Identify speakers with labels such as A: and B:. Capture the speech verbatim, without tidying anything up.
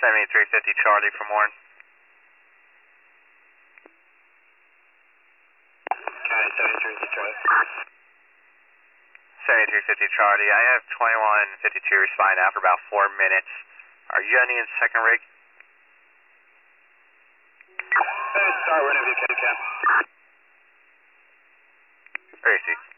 A: seventy-three fifty Charlie from Warren.
B: County seventy-three fifty Charlie.
A: seventy-three fifty Charlie. I have twenty-one fifty-two responding after about four minutes. Are you any in second rig?
B: Hey, start whenever you can, Cap.
A: Where is he?